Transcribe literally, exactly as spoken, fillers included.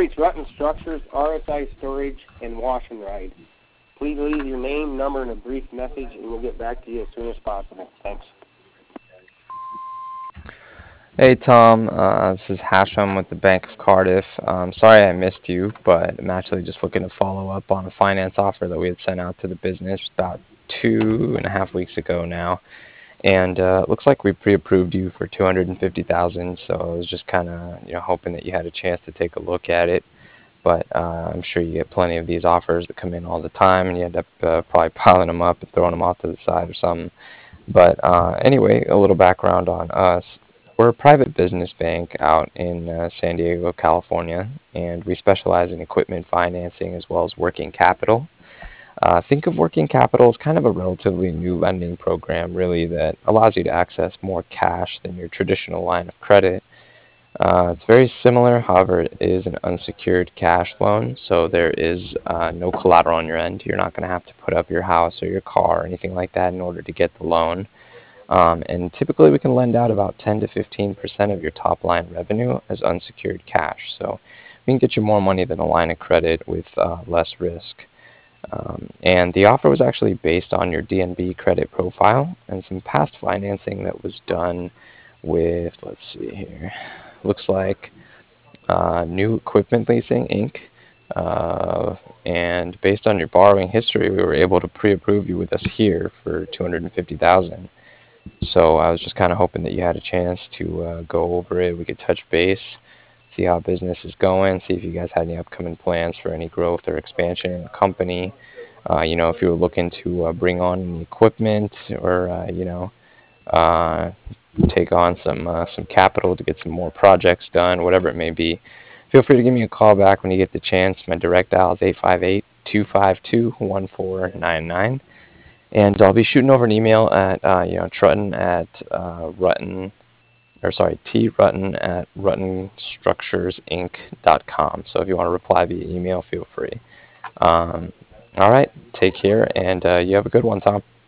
reach Rutten Structures, R S I Storage, and Wash and Ride. Please leave your name, number, and a brief message, and we'll get back to you as soon as possible. Thanks. Hey Tom, uh, this is Hashem with the Bank of Cardiff. Um, sorry I missed you, but I'm actually just looking to follow up on a finance offer that we had sent out to the business about two and a half weeks ago now. And uh, it looks like we pre-approved you for two hundred fifty thousand dollars, so I was just kind of you know hoping that you had a chance to take a look at it. But uh, I'm sure you get plenty of these offers that come in all the time, and you end up uh, probably piling them up and throwing them off to the side or something. But uh, anyway, a little background on us. We're a private business bank out in uh, San Diego, California, and we specialize in equipment financing as well as working capital. Uh, think of working capital as kind of a relatively new lending program, really, that allows you to access more cash than your traditional line of credit. Uh, it's very similar, however, it is an unsecured cash loan, so there is uh, no collateral on your end. You're not going to have to put up your house or your car or anything like that in order to get the loan. Um, and typically, we can lend out about ten to fifteen percent of your top line revenue as unsecured cash. So we can get you more money than a line of credit with uh, less risk. Um, and the offer was actually based on your D N B credit profile and some past financing that was done with, let's see here, looks like uh, New Equipment Leasing Incorporated. Uh, and based on your borrowing history, we were able to pre-approve you with us here for two hundred fifty thousand dollars. So I was just kind of hoping that you had a chance to uh, go over it. We could touch base, see how business is going, see if you guys had any upcoming plans for any growth or expansion in the company. Uh, you know, if you were looking to uh, bring on any equipment or, uh, you know, uh, take on some uh, some capital to get some more projects done, whatever it may be. Feel free to give me a call back when you get the chance. My direct dial is eight five eight, two five two, one four nine nine. And I'll be shooting over an email at, uh, you know, Trutton at uh, Rutten, or sorry, T Rutten at Rutten Structures Inc dot com. So if you want to reply via email, feel free. Um, all right, take care, and uh, you have a good one, Tom.